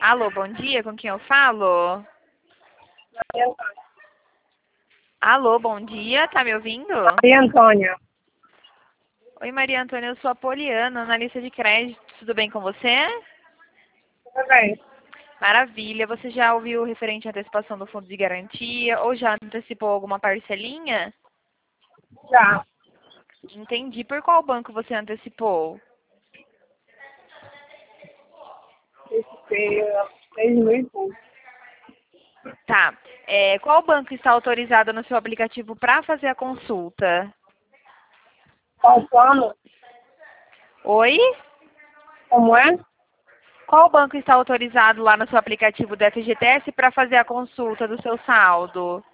Alô, bom dia, com quem eu falo? Maria Antônia. Alô, bom dia, tá me ouvindo? Maria Antônia. Oi, Maria Antônia, eu sou a Poliana, analista de crédito, tudo bem com você? Tudo bem? Maravilha, você já ouviu referente à antecipação do fundo de garantia ou já antecipou alguma parcelinha? Já. Entendi, por qual banco você antecipou? Esse foi 3.000 e pouco. Tá, qual banco está autorizado no seu aplicativo para fazer a consulta? Qual plano? Oi? Como é? Qual banco está autorizado lá no seu aplicativo do FGTS para fazer a consulta do seu saldo?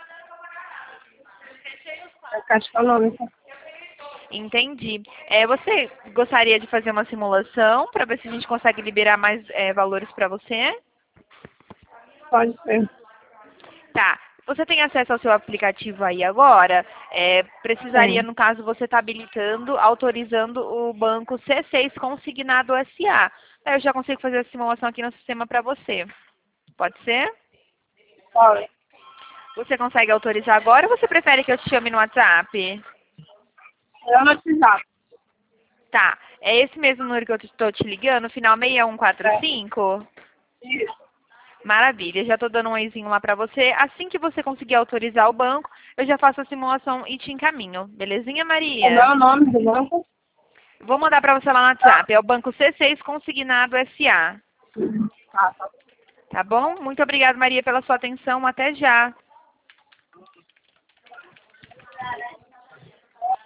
A Caixa Econômica. Entendi. Você gostaria de fazer uma simulação para ver se a gente consegue liberar mais valores para você? Pode ser. Tá. Você tem acesso ao seu aplicativo aí agora? Precisaria, Sim. no caso, você estar habilitando, autorizando o banco C6 consignado SA. Aí eu já consigo fazer a simulação aqui no sistema para você. Pode ser? Pode. Você consegue autorizar agora ou você prefere que eu te chame no WhatsApp? Eu no WhatsApp. Tá. É esse mesmo número que eu estou te ligando, final 6145? Isso. Maravilha, já estou dando um oizinho lá para você. Assim que você conseguir autorizar o banco, eu já faço a simulação e te encaminho. Belezinha, Como é Maria? o nome do banco? Vou mandar para você lá no WhatsApp. É o Banco C6 Consignado SA. Tá. Tá bom? Muito obrigada, Maria, pela sua atenção. Até já.